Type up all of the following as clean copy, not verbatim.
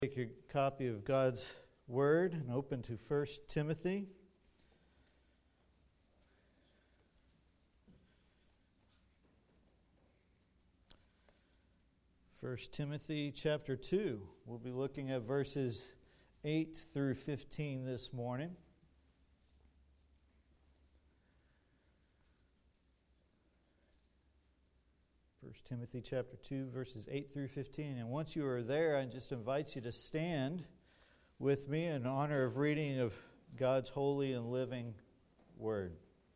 Take your copy of God's Word and open to 1 Timothy. 1 Timothy chapter 2. We'll be looking at verses 8 through 15 this morning. First Timothy chapter 2, verses 8 through 15. And once you are there, I just invite you to stand with me in honor of reading of God's holy and living Word.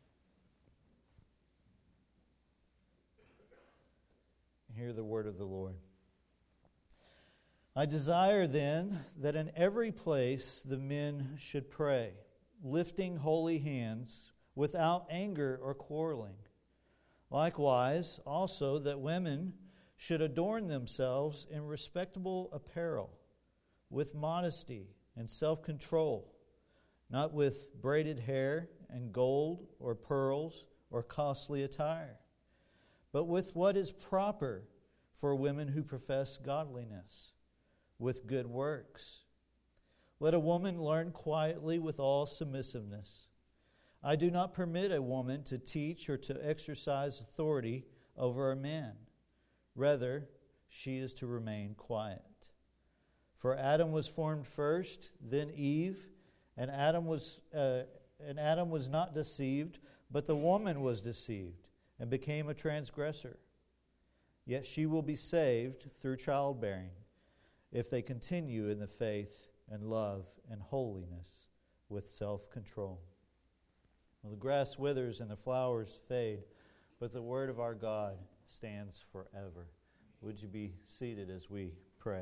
Hear the word of the Lord. I desire then that in every place the men should pray, lifting holy hands without anger or quarreling. Likewise, also that women should adorn themselves in respectable apparel, with modesty and self-control, not with braided hair and gold or pearls or costly attire, but with what is proper for women who profess godliness, with good works. Let a woman learn quietly with all submissiveness. I do not permit a woman to teach or to exercise authority over a man. Rather, she is to remain quiet. For Adam was formed first, then Eve, and Adam was not deceived, but the woman was deceived and became a transgressor. Yet she will be saved through childbearing, if they continue in the faith and love and holiness with self-control. Well, the grass withers and the flowers fade, but the word of our God stands forever. Would you be seated as we pray?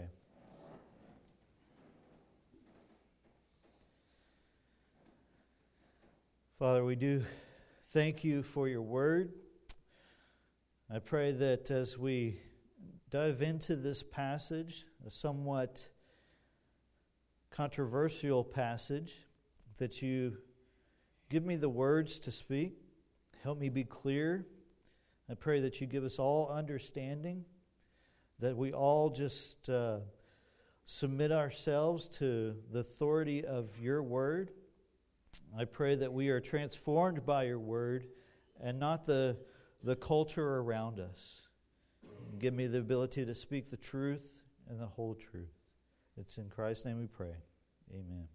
Father, we do thank you for your word. I pray that as we dive into this passage, a somewhat controversial passage, that you give me the words to speak. Help me be clear. I pray that you give us all understanding, that we all just submit ourselves to the authority of your word. I pray that we are transformed by your word and not the culture around us. Give me the ability to speak the truth and the whole truth. It's in Christ's name we pray. Amen.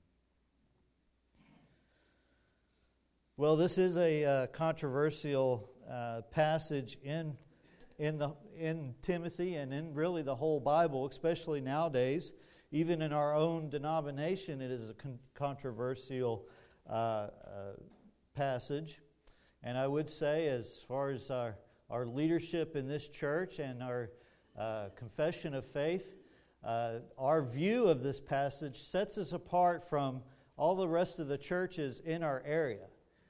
Well, this is a controversial passage in Timothy and in really the whole Bible, especially nowadays. Even in our own denomination, it is a controversial passage. And I would say, as far as our leadership in this church and our confession of faith, our view of this passage sets us apart from all the rest of the churches in our area.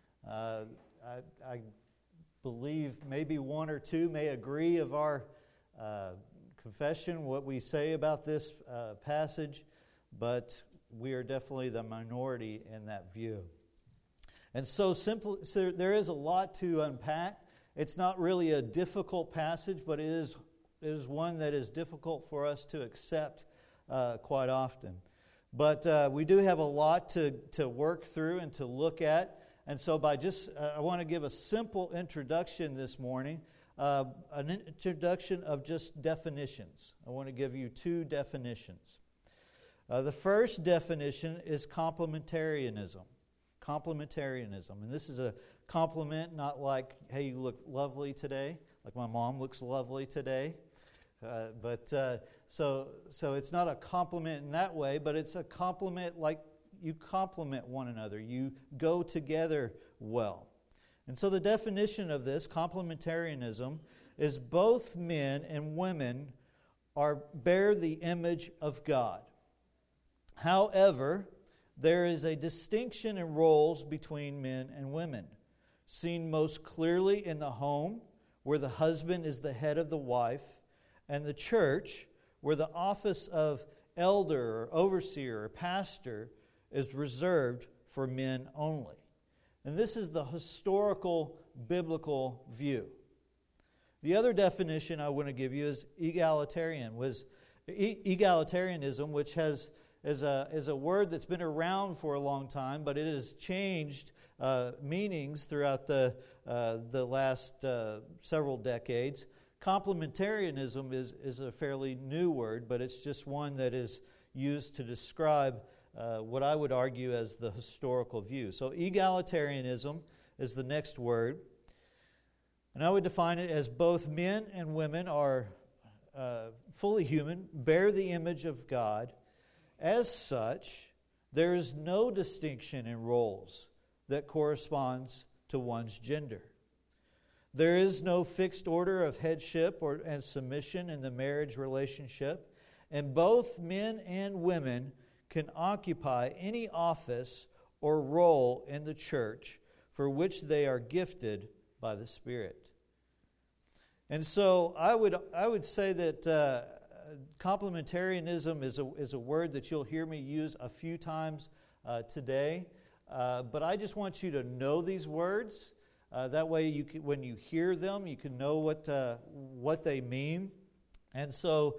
I believe maybe one or two may agree of our confession, what we say about this passage, but we are definitely the minority in that view. And so there is a lot to unpack. It's not really a difficult passage, but it is one that is difficult for us to accept quite often. But we do have a lot to work through and to look at. And so I want to give a simple introduction this morning, an introduction of just definitions. I want to give you two definitions. The first definition is complementarianism. Complementarianism. And this is a compliment, not like, hey, you look lovely today, like my mom looks lovely today. So it's not a compliment in that way, but it's a compliment like you complement one another. You go together well. And so the definition of this, complementarianism, is both men and women bear the image of God. However, there is a distinction in roles between men and women, seen most clearly in the home, where the husband is the head of the wife, and the church, where the office of elder or overseer or pastor is reserved for men only. And this is the historical biblical view. The other definition I want to give you is egalitarian, Egalitarianism, which is a word that's been around for a long time, but it has changed meanings throughout the last several decades. Complementarianism is a fairly new word, but it's just one that is used to describe what I would argue as the historical view. So egalitarianism is the next word. And I would define it as both men and women are fully human, bear the image of God. As such, there is no distinction in roles that corresponds to one's gender. There is no fixed order of headship and submission in the marriage relationship, and both men and women can occupy any office or role in the church for which they are gifted by the Spirit. And so I would say that complementarianism is a word that you'll hear me use a few times today, but I just want you to know these words. That way, when you hear them, you can know what they mean. And so,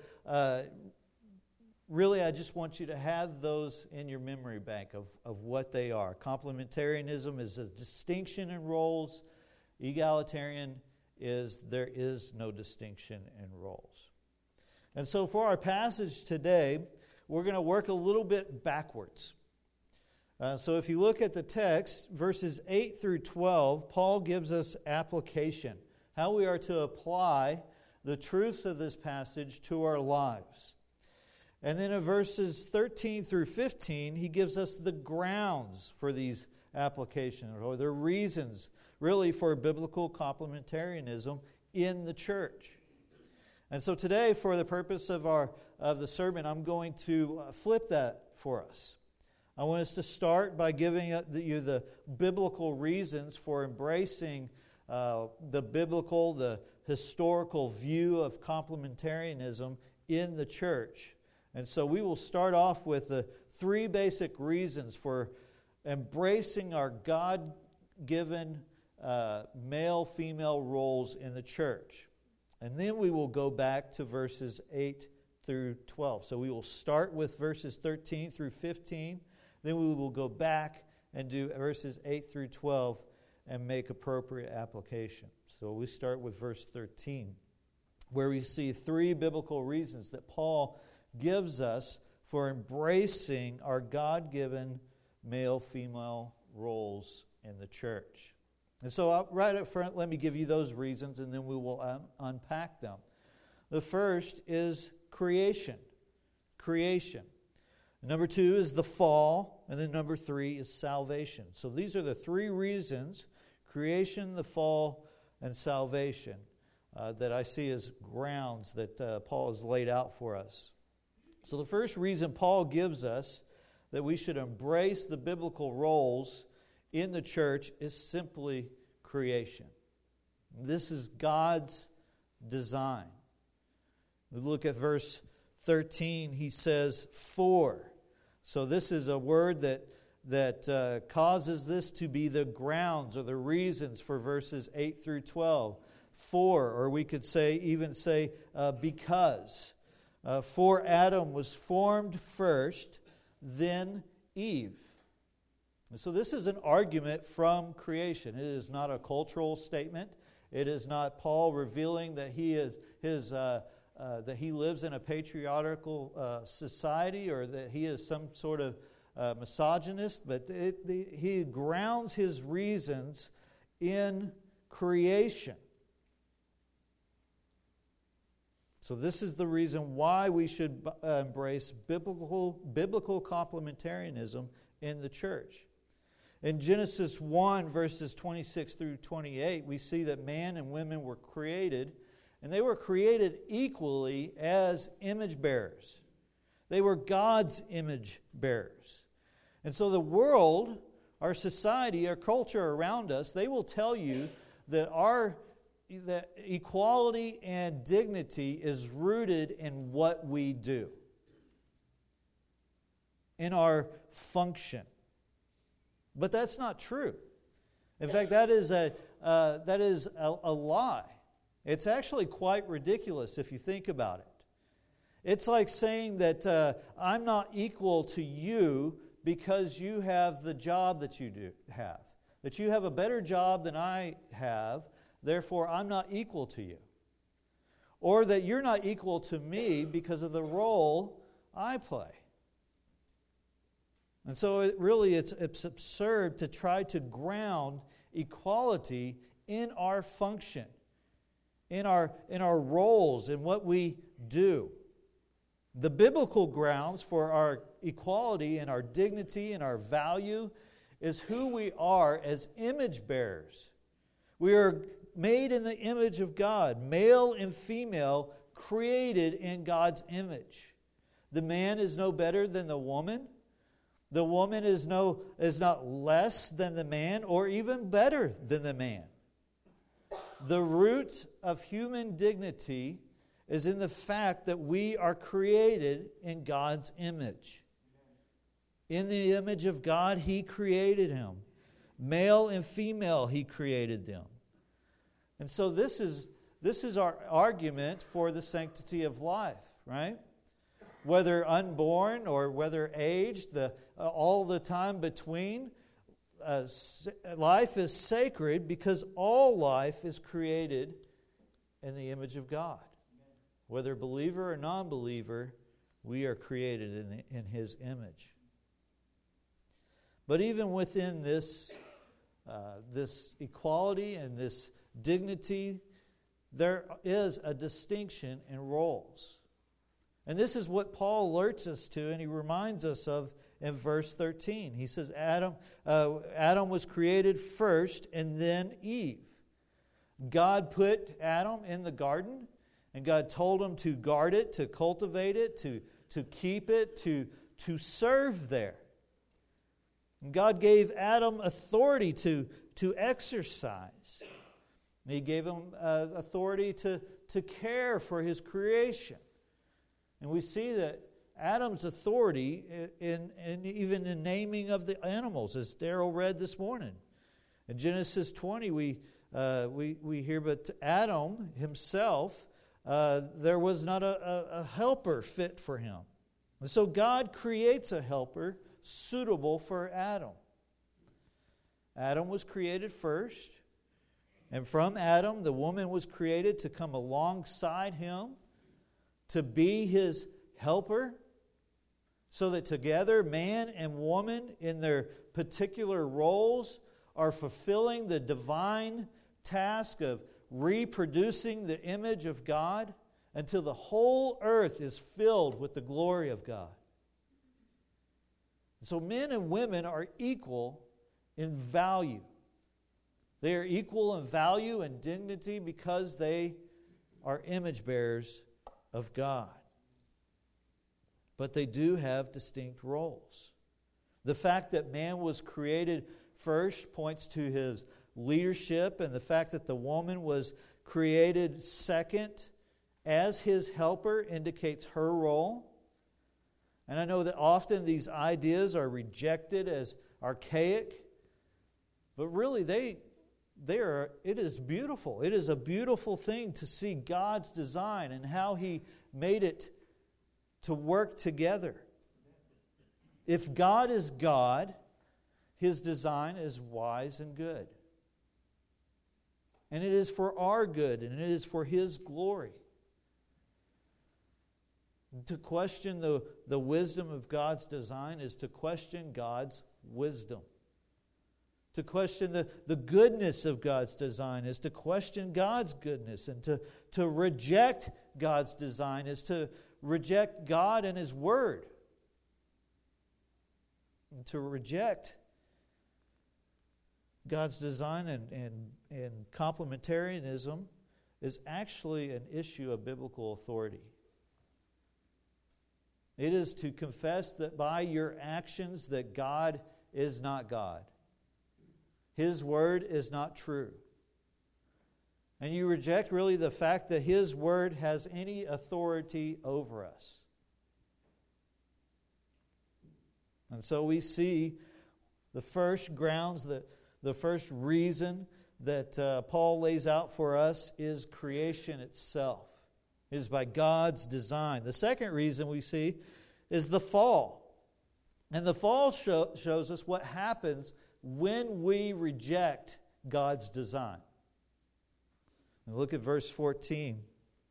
really, I just want you to have those in your memory bank of what they are. Complementarianism is a distinction in roles. Egalitarian is there is no distinction in roles. And so, for our passage today, we're going to work a little bit backwards. So if you look at the text, verses 8 through 12, Paul gives us application, how we are to apply the truths of this passage to our lives. And then in verses 13 through 15, he gives us the grounds for these applications, or the reasons, really, for biblical complementarianism in the church. And so today, for the purpose of the sermon, I'm going to flip that for us. I want us to start by giving you the biblical reasons for embracing the historical view of complementarianism in the church. And so we will start off with the three basic reasons for embracing our God-given male-female roles in the church. And then we will go back to verses 8 through 12. So we will start with verses 13 through 15. Then we will go back and do verses 8 through 12 and make appropriate application. So we start with verse 13, where we see three biblical reasons that Paul gives us for embracing our God-given male-female roles in the church. And so right up front, let me give you those reasons, and then we will unpack them. The first is creation. Creation. Number 2 is the fall, and then number 3 is salvation. So these are the three reasons, creation, the fall, and salvation, that I see as grounds that Paul has laid out for us. So the first reason Paul gives us that we should embrace the biblical roles in the church is simply creation. This is God's design. We look at verse 13, he says, "For." So this is a word that causes this to be the grounds or the reasons for verses 8 through 12. For, or we could even say because. For Adam was formed first, then Eve. And so this is an argument from creation. It is not a cultural statement. It is not Paul revealing that that he lives in a patriarchal society or that he is some sort of misogynist, but he grounds his reasons in creation. So this is the reason why we should embrace biblical complementarianism in the church. In Genesis 1, verses 26 through 28, we see that man and women were created, and they were created equally as image bearers. They were God's image bearers. And so the world, our society, our culture around us, they will tell you that that equality and dignity is rooted in what we do, in our function. But that's not true. In fact, that is a lie. It's actually quite ridiculous if you think about it. It's like saying that I'm not equal to you because you have the job that you do have. That you have a better job than I have, therefore I'm not equal to you. Or that you're not equal to me because of the role I play. And so it's absurd to try to ground equality in our function, in our roles, in what we do. The biblical grounds for our equality and our dignity and our value is who we are as image bearers. We are made in the image of God, male and female, created in God's image. The man is no better than the woman. The woman is not less than the man or even better than the man. The root of human dignity is in the fact that we are created in God's image. In the image of God, He created him. Male and female, He created them. And so this is our argument for the sanctity of life, right? Whether unborn or whether aged, all the time between, life is sacred because all life is created in the image of God. Whether believer or non-believer, we are created in His image. But even within this equality and this dignity, there is a distinction in roles. And this is what Paul alerts us to, and he reminds us of in verse 13. He says Adam was created first and then Eve. God put Adam in the garden, and God told him to guard it, to cultivate it, to keep it, to serve there. And God gave Adam authority to exercise. He gave him authority to care for his creation. And we see that Adam's authority in even the naming of the animals, as Darrell read this morning. In Genesis 20, we hear, but Adam himself, there was not a helper fit for him. And so God creates a helper suitable for Adam. Adam was created first, and from Adam, the woman was created to come alongside him, to be his helper, so that together, man and woman, in their particular roles, are fulfilling the divine task of reproducing the image of God until the whole earth is filled with the glory of God. So men and women are equal in value. They are equal in value and dignity because they are image bearers of God. But they do have distinct roles. The fact that man was created first points to his leadership, and the fact that the woman was created second as his helper indicates her role. And I know that often these ideas are rejected as archaic, but really it is beautiful. It is a beautiful thing to see God's design and how He made it to work together. If God is God, His design is wise and good. And it is for our good, and it is for His glory. To question the wisdom of God's design is to question God's wisdom. To question the goodness of God's design is to question God's goodness. And to reject God's design is to reject God and His Word. And to reject God's design and complementarianism is actually an issue of biblical authority. It is to confess that by your actions that God is not God. His Word is not true. And you reject really the fact that His Word has any authority over us. And so we see the first grounds, the first reason that Paul lays out for us is creation itself. It is by God's design. The second reason we see is the fall. And the fall shows us what happens when we reject God's design. And look at verse 14.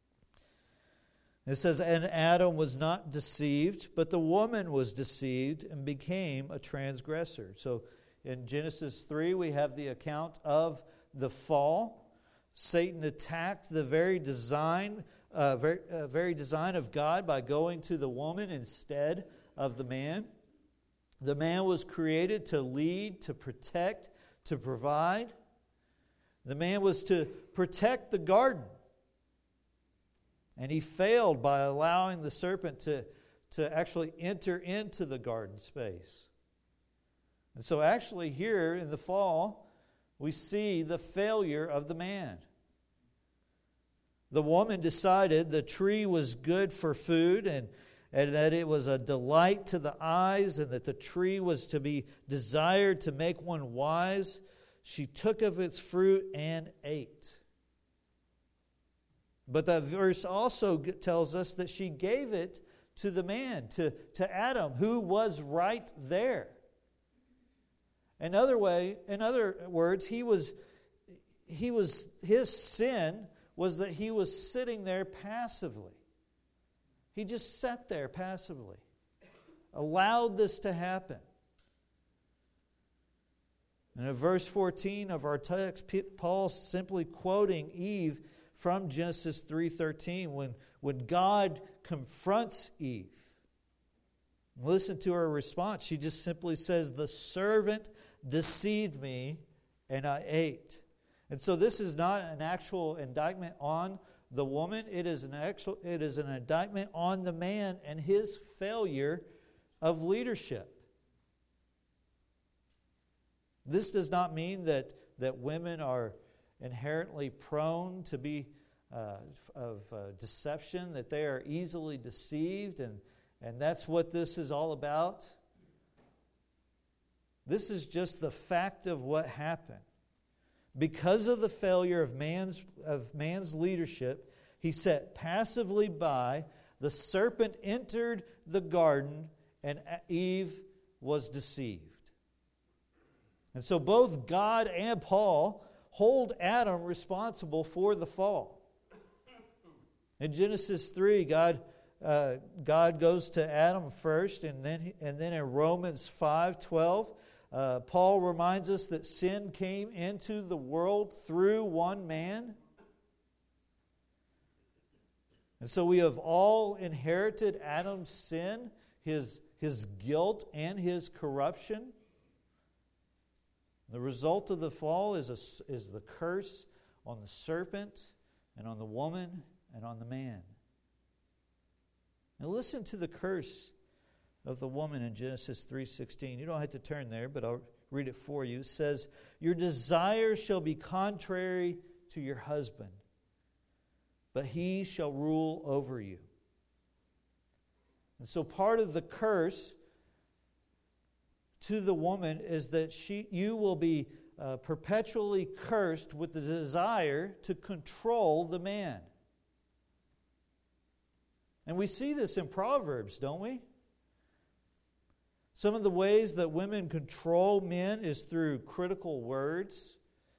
It says, "And Adam was not deceived, but the woman was deceived and became a transgressor." So in Genesis 3, we have the account of the fall. Satan attacked the very design of God by going to the woman instead of the man. The man was created to lead, to protect, to provide. The man was to protect the garden. And he failed by allowing the serpent to actually enter into the garden space. And so actually here in the fall, we see the failure of the man. The woman decided the tree was good for food and that it was a delight to the eyes and that the tree was to be desired to make one wise. She took of its fruit and ate. But that verse also tells us that she gave it to the man, to Adam, who was right there. In other words, his sin was that he was sitting there passively. He just sat there passively, allowed this to happen. And in verse 14 of our text, Paul's simply quoting Eve from Genesis 3:13 when God confronts Eve. Listen to her response. She just simply says, "The servant deceived me and I ate." And so this is not an actual indictment on the woman. It is an indictment on the man and his failure of leadership. This does not mean that women are inherently prone to be of deception, that they are easily deceived, and that's what this is all about. This is just the fact of what happened. Because of the failure of man's leadership, he sat passively by. The serpent entered the garden, and Eve was deceived. And so both God and Paul hold Adam responsible for the fall. In Genesis 3, God goes to Adam first, and then in Romans 5:12, Paul reminds us that sin came into the world through one man. And so we have all inherited Adam's sin, his guilt, and his corruption. The result of the fall is the curse on the serpent and on the woman and on the man. Now listen to the curse of the woman in Genesis 3:16. You don't have to turn there, but I'll read it for you. It says, "Your desire shall be contrary to your husband, but he shall rule over you." And so part of the curse to the woman is that you will be perpetually cursed with the desire to control the man. And we see this in Proverbs, don't we? Some of the ways that women control men is through critical words,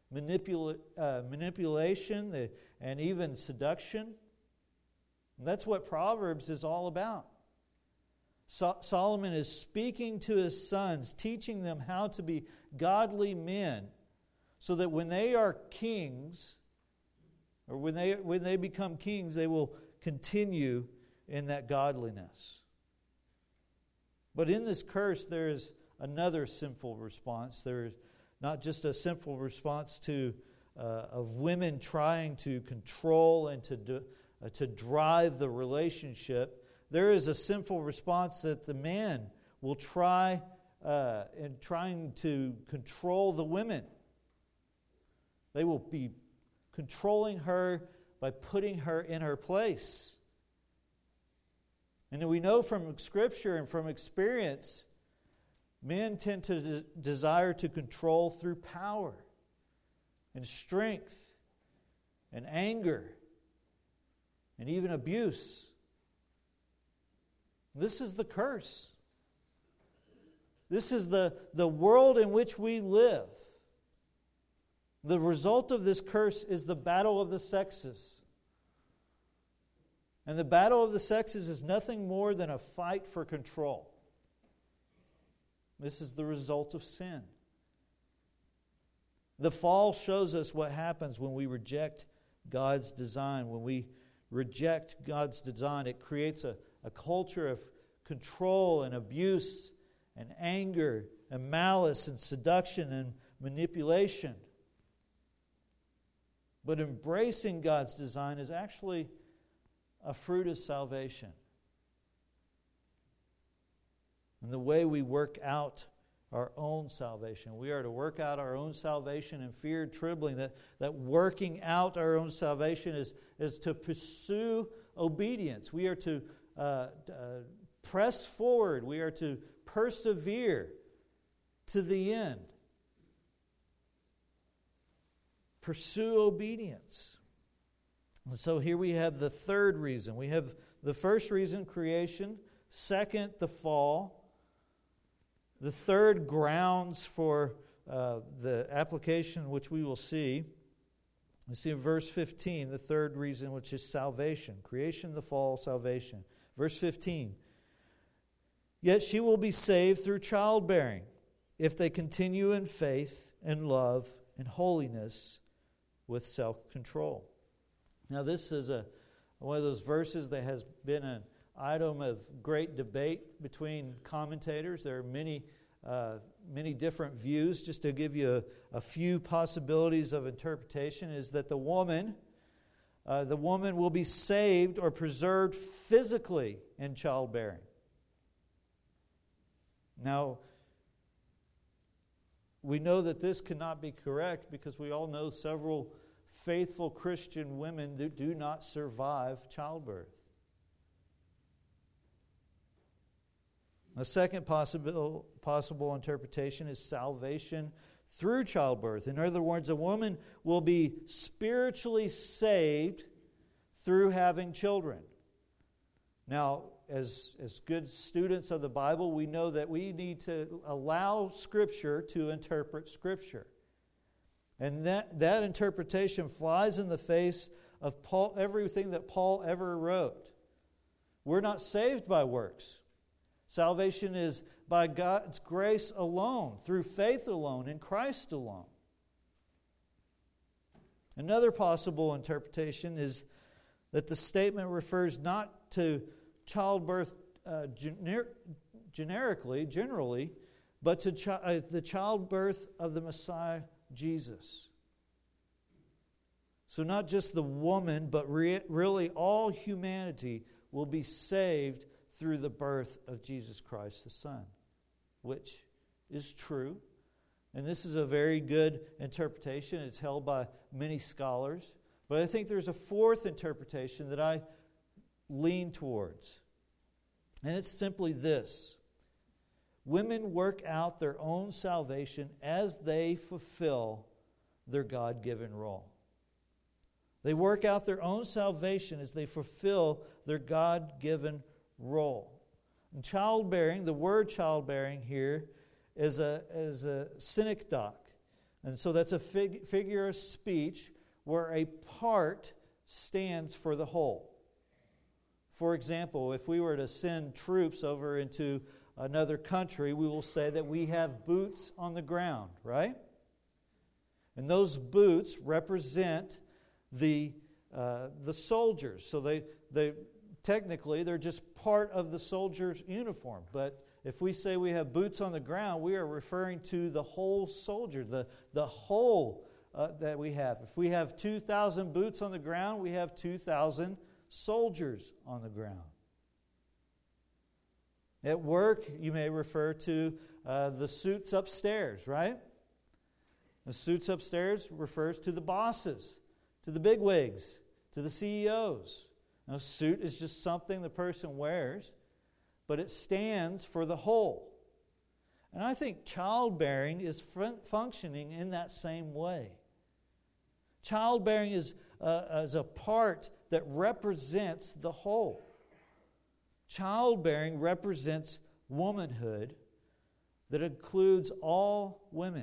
manipulation, and even seduction. And that's what Proverbs is all about. Solomon is speaking to his sons, teaching them how to be godly men, so that when they are kings, or when they become kings, they will continue in that godliness. But in this curse, there is another sinful response. There is not just a sinful response of women trying to control and to drive the relationship. There is a sinful response that the man will try in trying to control the women. They will be controlling her by putting her in her place. And we know from Scripture and from experience, men tend to desire to control through power and strength and anger and even abuse. This is the curse. This is the world in which we live. The result of this curse is the battle of the sexes. And the battle of the sexes is nothing more than a fight for control. This is the result of sin. The fall shows us what happens when we reject God's design. When we reject God's design, it creates a culture of control and abuse and anger and malice and seduction and manipulation. But embracing God's design is actually a fruit of salvation. And the way we work out our own salvation. We are to work out our own salvation in fear and trembling. That working out our own salvation is to pursue obedience. We are to press forward. We are to persevere to the end. Pursue obedience. And so here we have the third reason. We have the first reason, creation. Second, the fall. The third, grounds for the application, which we will see. We see in verse 15, the third reason, which is salvation. Creation, the fall, salvation. Verse 15. Yet she will be saved through childbearing, if they continue in faith and love and holiness with self-control. Now this is one of those verses that has been an item of great debate between commentators. There are many different views. Just to give you a few possibilities of interpretation, is that the woman will be saved or preserved physically in childbearing. Now, we know that this cannot be correct because we all know several faithful Christian women that do not survive childbirth. A second possible interpretation is salvation through childbirth. In other words, a woman will be spiritually saved through having children. Now, as good students of the Bible, we know that we need to allow Scripture to interpret Scripture. And that interpretation flies in the face of everything that Paul ever wrote. We're not saved by works. Salvation is by God's grace alone, through faith alone, in Christ alone. Another possible interpretation is that the statement refers not to childbirth generally, but to the childbirth of the Messiah, Jesus. So not just the woman, but really all humanity will be saved through the birth of Jesus Christ the Son, which is true. And this is a very good interpretation. It's held by many scholars. But I think there's a fourth interpretation that I lean towards. And it's simply this. Women work out their own salvation as they fulfill their God-given role. They work out their own salvation as they fulfill their God-given role. And childbearing, the word childbearing here is a synecdoche. And so that's a figure of speech where a part stands for the whole. For example, if we were to send troops over into another country, we will say that we have boots on the ground, right? And those boots represent the soldiers. So they technically, they're just part of the soldier's uniform. But if we say we have boots on the ground, we are referring to the whole soldier, the whole that we have. If we have 2,000 boots on the ground, we have 2,000 soldiers on the ground. At work, you may refer to the suits upstairs, right? The suits upstairs refers to the bosses, to the bigwigs, to the CEOs. Now, a suit is just something the person wears, but it stands for the whole. And I think childbearing is functioning in that same way. Childbearing is a part that represents the whole. Childbearing represents womanhood that includes all women.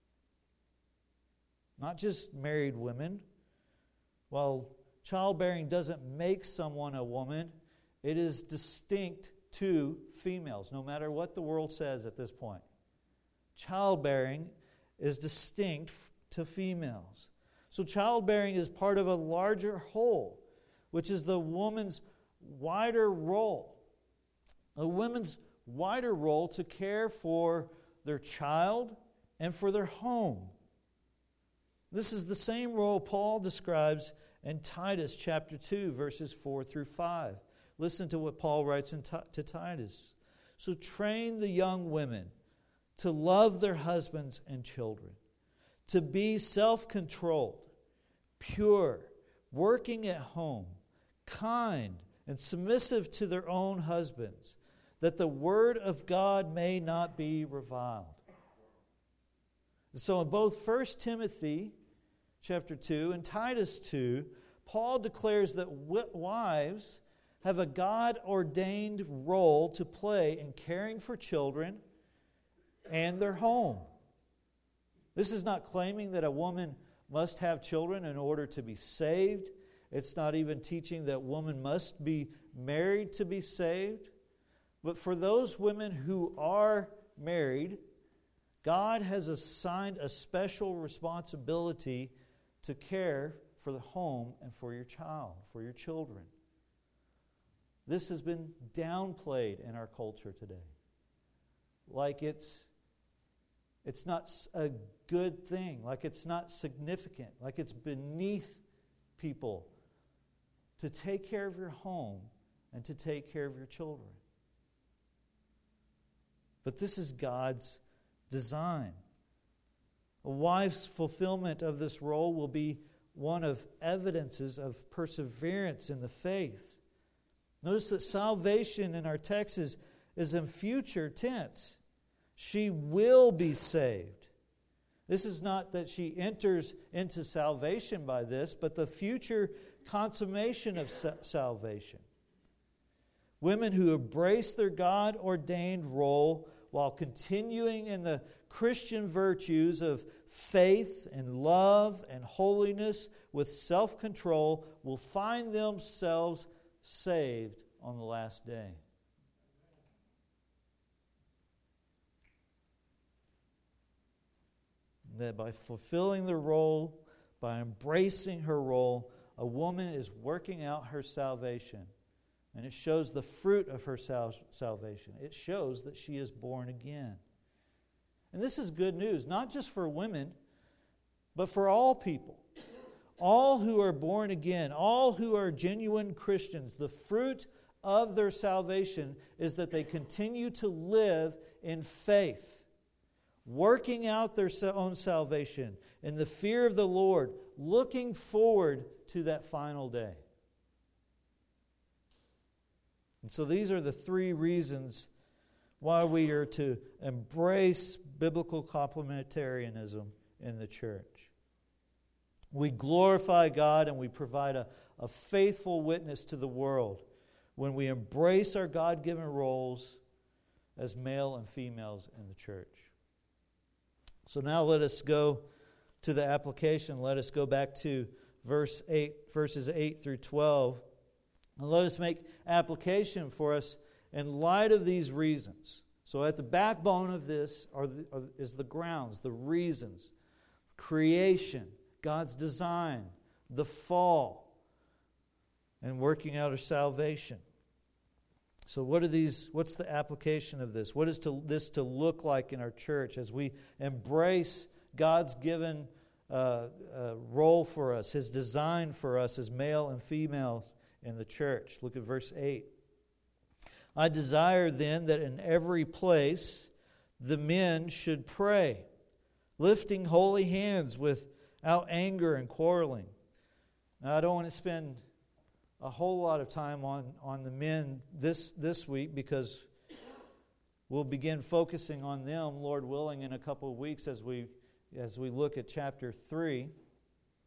Not just married women. While childbearing doesn't make someone a woman, it is distinct to females, no matter what the world says at this point. Childbearing is distinct to females. So childbearing is part of a larger whole, which is the woman's wider role. A woman's wider role to care for their child and for their home. This is the same role Paul describes in Titus chapter 2, verses 4 through 5. Listen to what Paul writes to Titus. So train the young women to love their husbands and children, to be self-controlled, pure, working at home, kind, and submissive to their own husbands, that the word of God may not be reviled. So in both 1 Timothy chapter 2 and Titus 2, Paul declares that wives have a God-ordained role to play in caring for children and their home. This is not claiming that a woman must have children in order to be saved. It's not even teaching that woman must be married to be saved. But for those women who are married, God has assigned a special responsibility to care for the home and for your child, for your children. This has been downplayed in our culture today. Like it's not a good thing, like it's not significant, like it's beneath people to take care of your home and to take care of your children. But this is God's design. A wife's fulfillment of this role will be one of evidences of perseverance in the faith. Notice that salvation in our text is in future tense. She will be saved. This is not that she enters into salvation by this, but the future consummation of salvation. Women who embrace their God-ordained role while continuing in the Christian virtues of faith and love and holiness with self-control will find themselves saved on the last day. That by fulfilling the role, by embracing her role, a woman is working out her salvation. And it shows the fruit of her salvation. It shows that she is born again. And this is good news, not just for women, but for all people. All who are born again, all who are genuine Christians, the fruit of their salvation is that they continue to live in faith, working out their own salvation in the fear of the Lord, looking forward to that final day. And so these are the three reasons why we are to embrace biblical complementarianism in the church. We glorify God and we provide a faithful witness to the world when we embrace our God-given roles as male and females in the church. So now let us go to the application. Let us go back to verses 8 through 12. And let us make application for us in light of these reasons. So at the backbone of this is the grounds, the reasons. Creation, God's design, the fall, and working out our salvation. So what's the application of this? What is this to look like in our church as we embrace God's given role for us, His design for us as male and female in the church? Look at verse 8. I desire then that in every place the men should pray, lifting holy hands without anger and quarreling. Now, I don't want to spend a whole lot of time on the men this week because we'll begin focusing on them, Lord willing, in a couple of weeks as we look at chapter 3.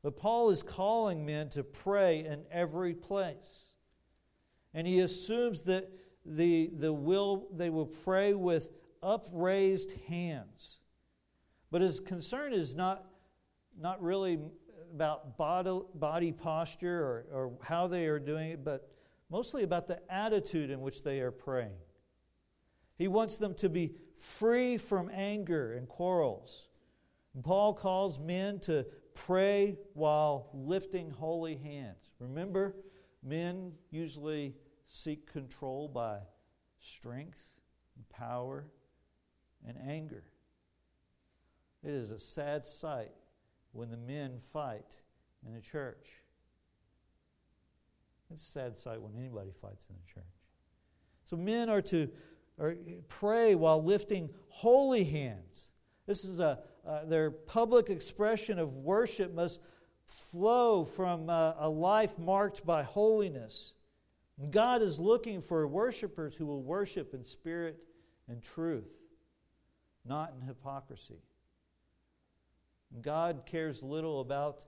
But Paul is calling men to pray in every place. And he assumes that they will pray with upraised hands. But his concern is not really about body posture or how they are doing it, but mostly about the attitude in which they are praying. He wants them to be free from anger and quarrels. And Paul calls men to pray while lifting holy hands. Remember, men usually seek control by strength, and power, and anger. It is a sad sight when the men fight in the church. It's a sad sight when anybody fights in the church. So men are to pray while lifting holy hands. This is their public expression of worship must flow from a life marked by holiness. God is looking for worshipers who will worship in spirit and truth, not in hypocrisy. God cares little about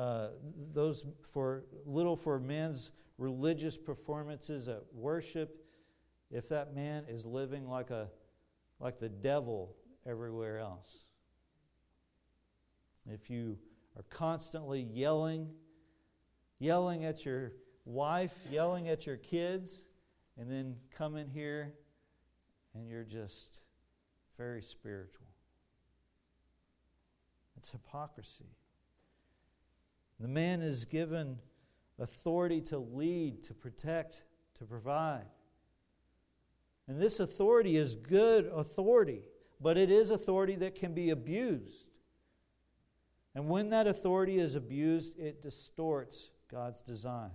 for men's religious performances at worship if that man is living like the devil everywhere else. If you are constantly yelling at your wife, yelling at your kids, and then come in here and you're just very spiritual. It's hypocrisy. The man is given authority to lead, to protect, to provide. And this authority is good authority, but it is authority that can be abused. And when that authority is abused, it distorts God's design.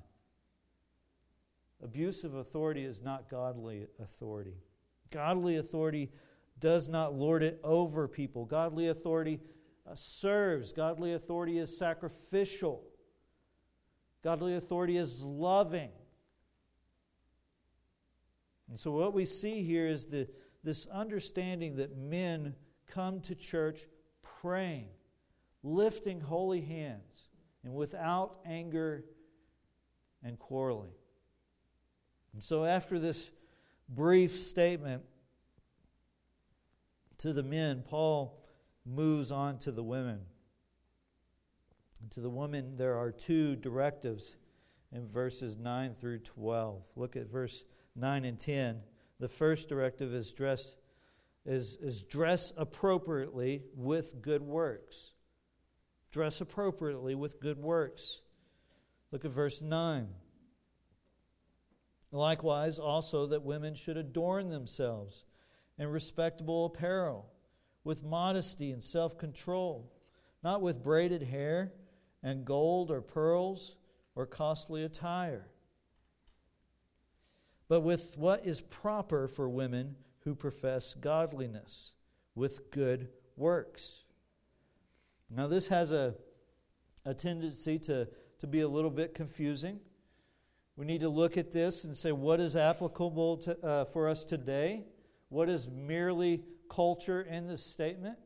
Abuse of authority is not godly authority. Godly authority does not lord it over people. Godly authority serves. Godly authority is sacrificial. Godly authority is loving. And so what we see here is this understanding that men come to church praying, lifting holy hands, and without anger and quarreling. And so after this brief statement to the men, Paul moves on to the women. And to the women, there are two directives in verses 9 through 12. Look at verse 9 and 10. The first directive is dress appropriately with good works. Dress appropriately with good works. Look at verse 9. Likewise, also that women should adorn themselves in respectable apparel, with modesty and self-control, not with braided hair and gold or pearls or costly attire, but with what is proper for women who profess godliness, with good works. Now this has a tendency to be a little bit confusing. We need to look at this and say, what is applicable for us today? What is merely culture in this statement?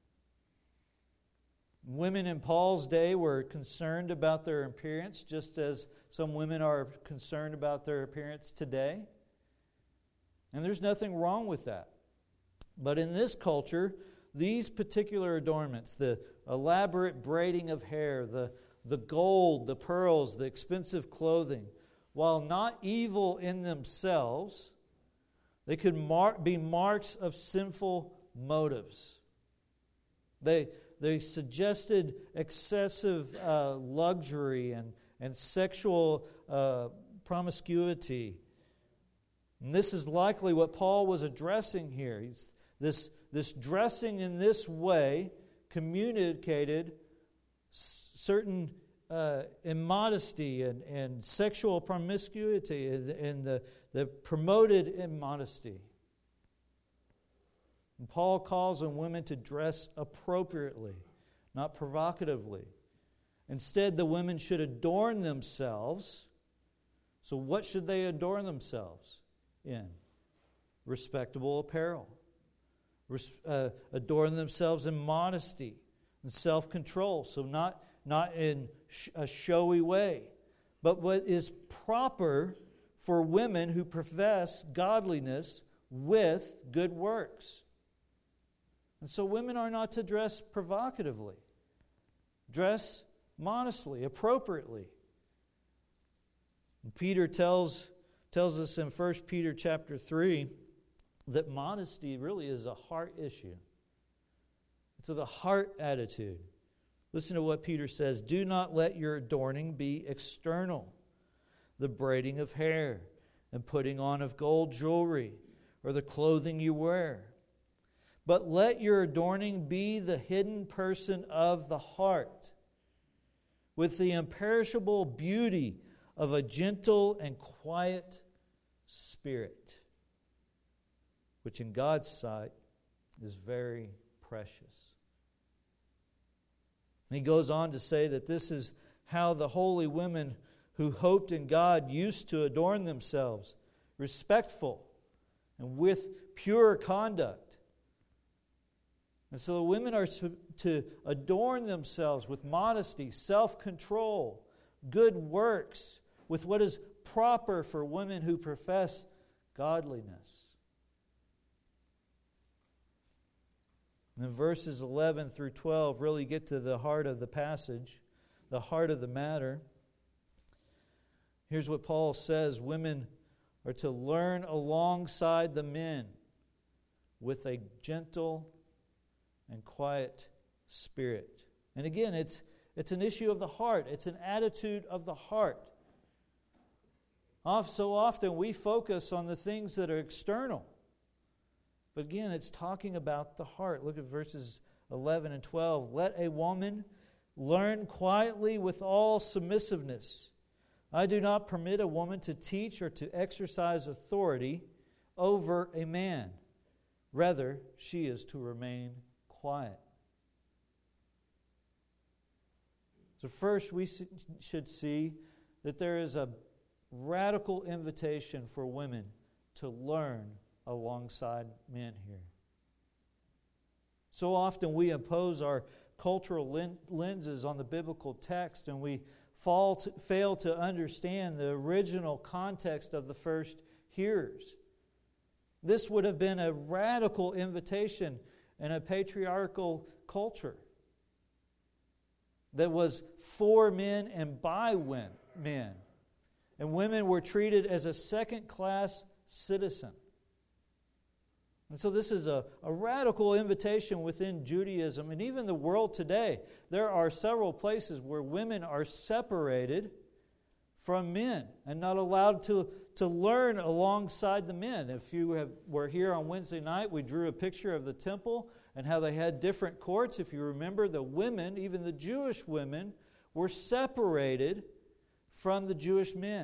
Women in Paul's day were concerned about their appearance, just as some women are concerned about their appearance today. And there's nothing wrong with that. But in this culture, these particular adornments, the elaborate braiding of hair, the gold, the pearls, the expensive clothing, while not evil in themselves, they could be marks of sinful motives. They suggested excessive luxury and sexual promiscuity. And this is likely what Paul was addressing here. This dressing in this way communicated certain immodesty and sexual promiscuity and the promoted immodesty. And Paul calls on women to dress appropriately, not provocatively. Instead, the women should adorn themselves. So what should they adorn themselves in? Respectable apparel. Adorn themselves in modesty and self-control. So not not in a showy way, but what is proper for women who profess godliness with good works. And so women are not to dress provocatively. Dress modestly, appropriately. And Peter tells us in 1 Peter chapter 3 that modesty really is a heart issue. It's a heart attitude. Listen to what Peter says. Do not let your adorning be external, the braiding of hair and putting on of gold jewelry or the clothing you wear. But let your adorning be the hidden person of the heart, with the imperishable beauty of a gentle and quiet spirit, which in God's sight is very precious. And he goes on to say that this is how the holy women who hoped in God used to adorn themselves, respectful and with pure conduct. And so the women are to adorn themselves with modesty, self-control, good works, with what is proper for women who profess godliness. And verses 11 through 12 really get to the heart of the passage, the heart of the matter. Here's what Paul says. Women are to learn alongside the men with a gentle and quiet spirit. And again, it's an issue of the heart. It's an attitude of the heart. So often we focus on the things that are external. But again, it's talking about the heart. Look at verses 11 and 12. Let a woman learn quietly with all submissiveness. I do not permit a woman to teach or to exercise authority over a man. Rather, she is to remain quiet. So first, we should see that there is a radical invitation for women to learn alongside men here. So often we impose our cultural lenses on the biblical text, and we fail to understand the original context of the first hearers. This would have been a radical invitation in a patriarchal culture that was for men and by men. And women were treated as a second-class citizen. And so this is a radical invitation within Judaism and even the world today. There are several places where women are separated from men and not allowed to learn alongside the men. If you were here on Wednesday night, we drew a picture of the temple and how they had different courts. If you remember, the women, even the Jewish women, were separated from the Jewish men.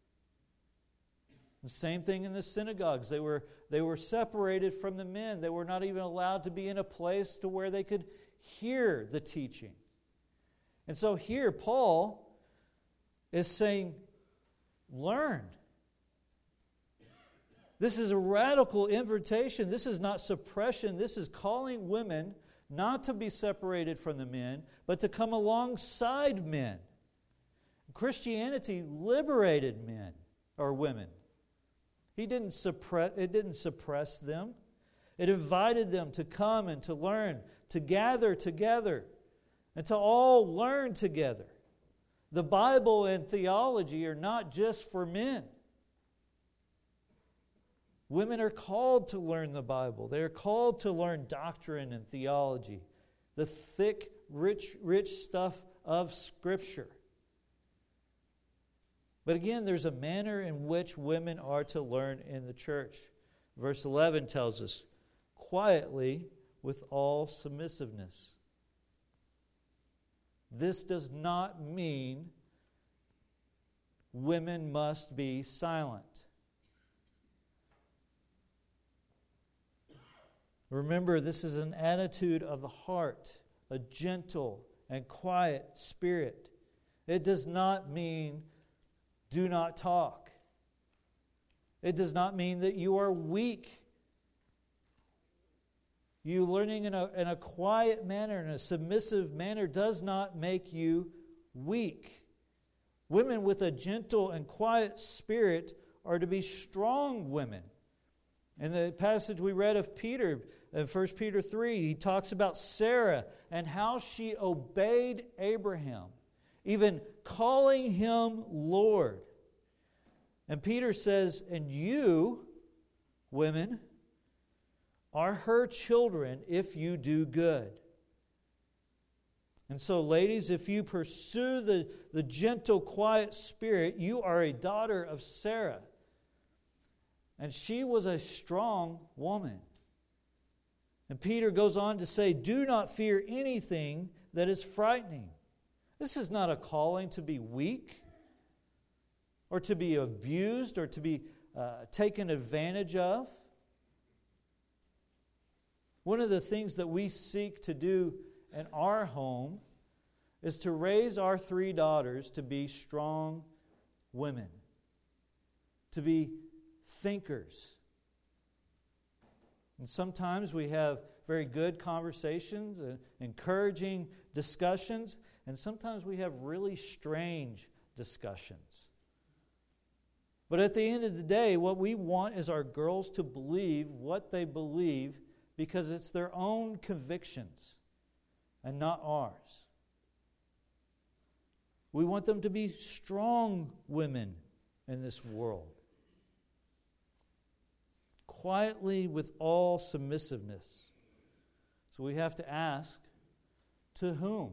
The same thing in the synagogues. They were separated from the men. They were not even allowed to be in a place to where they could hear the teaching. And so here Paul is saying, learn. This is a radical invitation. This is not suppression. This is calling women not to be separated from the men, but to come alongside men. Christianity liberated men or women. It didn't suppress them. It invited them to come and to learn, to gather together, and to all learn together. The Bible and theology are not just for men. Women are called to learn the Bible. They are called to learn doctrine and theology, the thick, rich stuff of Scripture. But again, there's a manner in which women are to learn in the church. Verse 11 tells us, quietly with all submissiveness. This does not mean women must be silent. Remember, this is an attitude of the heart, a gentle and quiet spirit. It does not mean do not talk. It does not mean that you are weak. You learning in a quiet manner, in a submissive manner, does not make you weak. Women with a gentle and quiet spirit are to be strong women. In the passage we read of Peter, in 1 Peter 3, he talks about Sarah and how she obeyed Abraham, even calling him Lord. And Peter says, and you, women, are her children if you do good. And so, ladies, if you pursue the gentle, quiet spirit, you are a daughter of Sarah. And she was a strong woman. And Peter goes on to say, do not fear anything that is frightening. This is not a calling to be weak or to be abused or to be taken advantage of. One of the things that we seek to do in our home is to raise our 3 daughters to be strong women, to be thinkers. And sometimes we have very good conversations and encouraging discussions, and sometimes we have really strange discussions. But at the end of the day, what we want is our girls to believe what they believe because it's their own convictions and not ours. We want them to be strong women in this world. Quietly with all submissiveness. So we have to ask, to whom?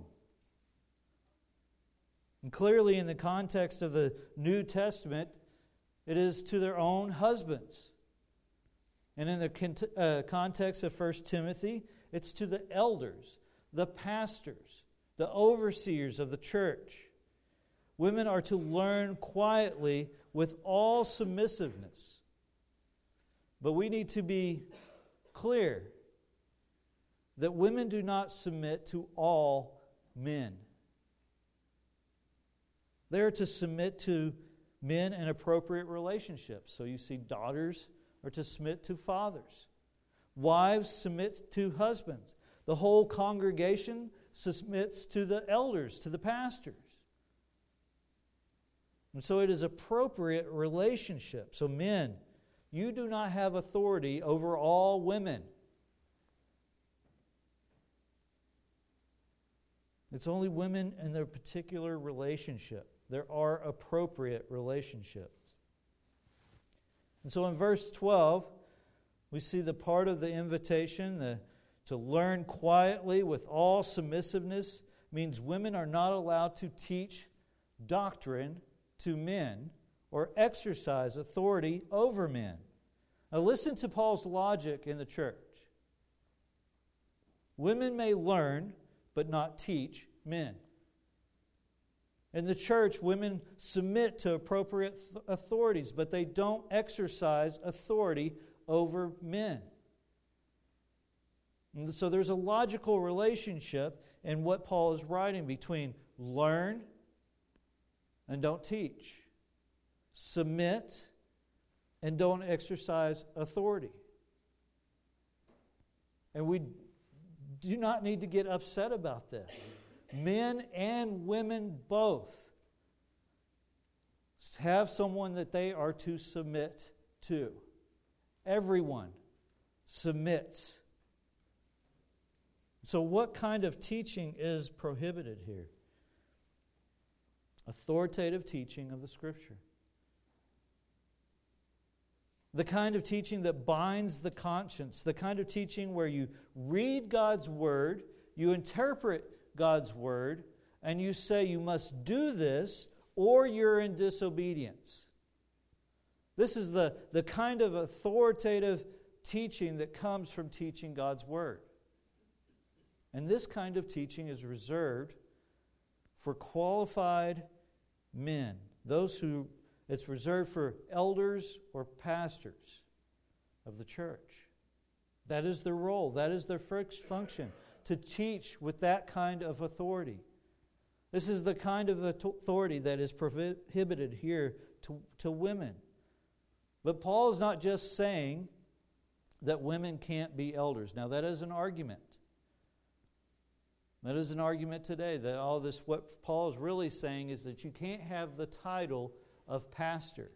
And clearly in the context of the New Testament, it is to their own husbands. And in the context of 1 Timothy, it's to the elders, the pastors, the overseers of the church. Women are to learn quietly with all submissiveness. But we need to be clear that women do not submit to all men. They are to submit to men in appropriate relationships. So you see daughters are to submit to fathers. Wives submit to husbands. The whole congregation submits to the elders, to the pastors. And so it is appropriate relationship. So men, you do not have authority over all women. It's only women in their particular relationship. There are appropriate relationships. And so in verse 12, we see the part of the invitation to learn quietly with all submissiveness means women are not allowed to teach doctrine to men or exercise authority over men. Now listen to Paul's logic in the church. Women may learn, but not teach men. In the church, women submit to appropriate authorities, but they don't exercise authority over men. And so there's a logical relationship in what Paul is writing between learn and don't teach, submit and don't exercise authority. And we do not need to get upset about this. Men and women both have someone that they are to submit to. Everyone submits. So what kind of teaching is prohibited here? Authoritative teaching of the Scripture. The kind of teaching that binds the conscience. The kind of teaching where you read God's Word, you interpret God's Word, and you say you must do this or you're in disobedience. This is the kind of authoritative teaching that comes from teaching God's Word. And this kind of teaching is reserved for qualified men. It's reserved for elders or pastors of the church. That is their role. That is their first function, to teach with that kind of authority. This is the kind of authority that is prohibited here to women. But Paul is not just saying that women can't be elders. Now, that is an argument. That is an argument today, that all this, what Paul is really saying is that you can't have the title of pastor.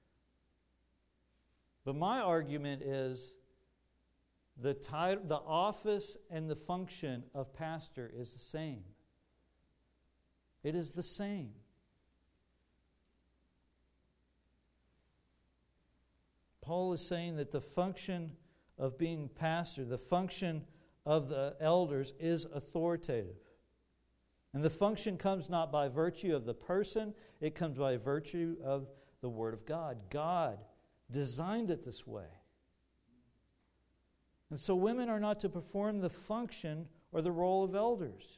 But my argument is the title, the office and the function of pastor is the same. It is the same. Paul is saying that the function of being pastor, the function of the elders is authoritative. And the function comes not by virtue of the person, it comes by virtue of the Word of God. God designed it this way. And so women are not to perform the function or the role of elders.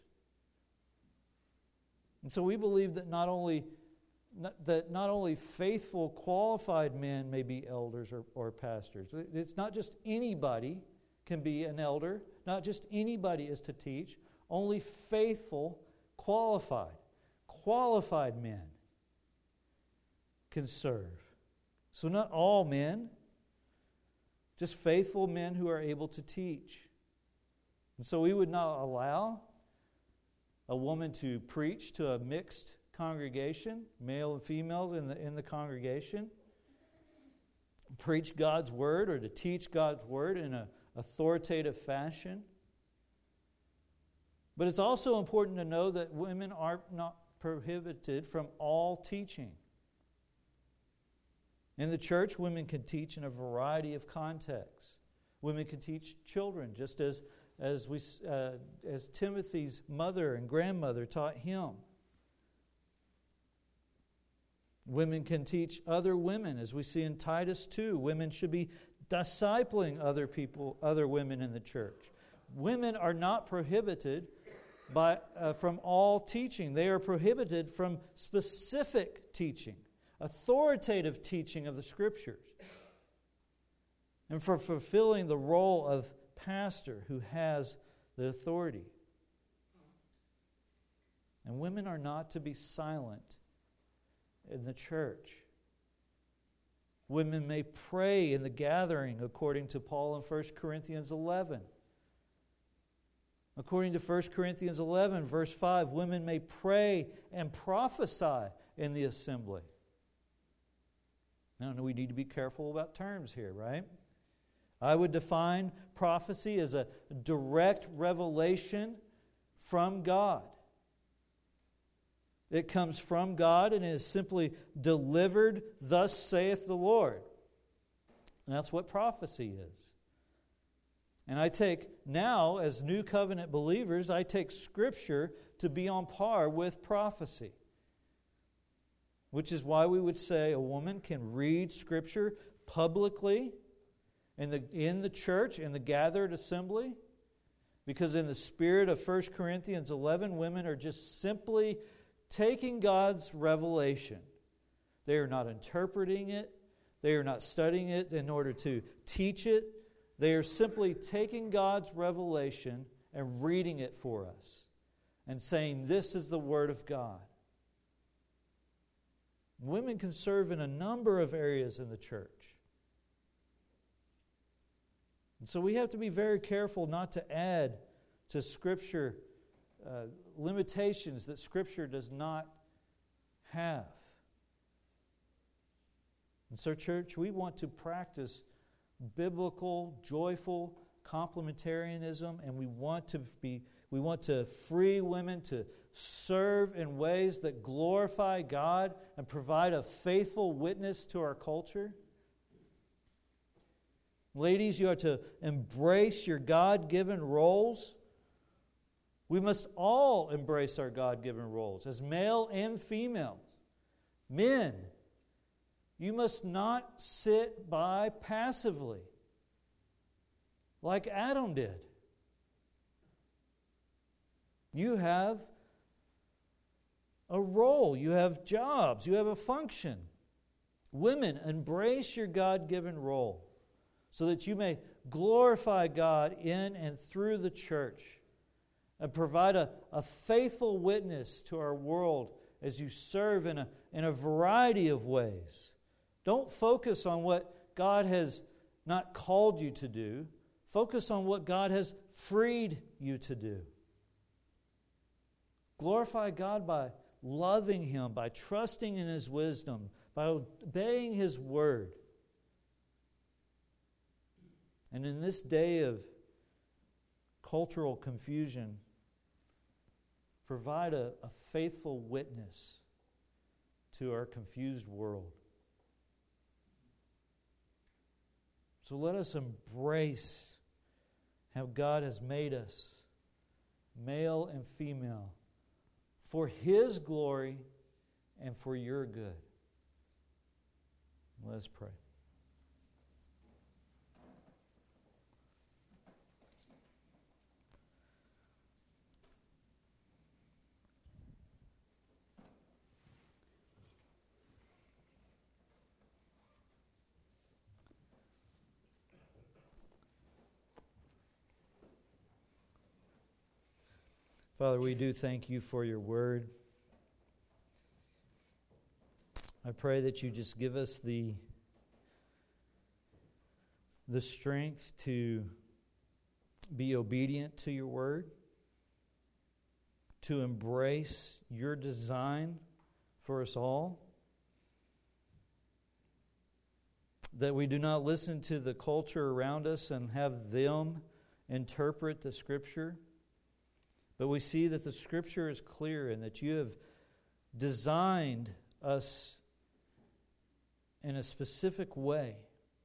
And so we believe that not only faithful, qualified men may be elders or pastors. It's not just anybody can be an elder. Not just anybody is to teach. Only faithful, qualified men can serve. So not all men, just faithful men who are able to teach. And so we would not allow a woman to preach to a mixed congregation, male and female in the congregation, preach God's Word or to teach God's Word in an authoritative fashion. But it's also important to know that women are not prohibited from all teaching. In the church, women can teach in a variety of contexts. Women can teach children, just as Timothy's mother and grandmother taught him. Women can teach other women, as we see in Titus 2. Women should be discipling other women in the church. Women are not prohibited from all teaching. They are prohibited from specific teaching, authoritative teaching of the Scriptures, and for fulfilling the role of pastor who has the authority. And women are not to be silent in the church. Women may pray in the gathering, according to Paul in 1 Corinthians 11. According to 1 Corinthians 11, verse 5, women may pray and prophesy in the assembly. Now, we need to be careful about terms here, right? I would define prophecy as a direct revelation from God. It comes from God and is simply delivered, thus saith the Lord. And that's what prophecy is. And I take now, as New Covenant believers, I take Scripture to be on par with prophecy. Which is why we would say a woman can read Scripture publicly in the church, in the gathered assembly. Because in the spirit of 1 Corinthians 11, women are just simply taking God's revelation. They are not interpreting it. They are not studying it in order to teach it. They are simply taking God's revelation and reading it for us and saying, this is the Word of God. Women can serve in a number of areas in the church. And so we have to be very careful not to add to Scripture limitations that Scripture does not have. And so, church, we want to practice biblical, joyful complementarianism, and we want to free women to serve in ways that glorify God and provide a faithful witness to our culture. Ladies, you are to embrace your God-given roles. We must all embrace our God-given roles as male and female. Men, you must not sit by passively like Adam did. You have a role, you have jobs, you have a function. Women, embrace your God-given role so that you may glorify God in and through the church and provide a faithful witness to our world as you serve in a variety of ways. Don't focus on what God has not called you to do. Focus on what God has freed you to do. Glorify God by loving Him, by trusting in His wisdom, by obeying His word. And in this day of cultural confusion, provide a faithful witness to our confused world. So let us embrace how God has made us, male and female, for His glory and for your good. Let us pray. Father, we do thank you for your word. I pray that you just give us the strength to be obedient to your word, to embrace your design for us all, that we do not listen to the culture around us and have them interpret the Scripture, but we see that the Scripture is clear and that you have designed us in a specific way.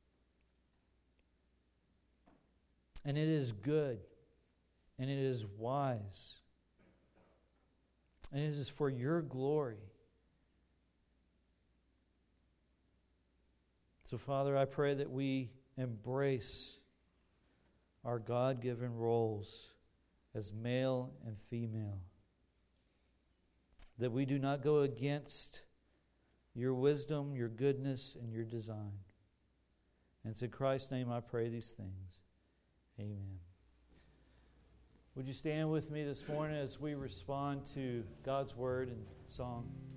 And it is good. And it is wise. And it is for your glory. So, Father, I pray that we embrace our God-given roles as male and female. That we do not go against your wisdom, your goodness, and your design. And it's in Christ's name I pray these things. Amen. Would you stand with me this morning as we respond to God's word and song?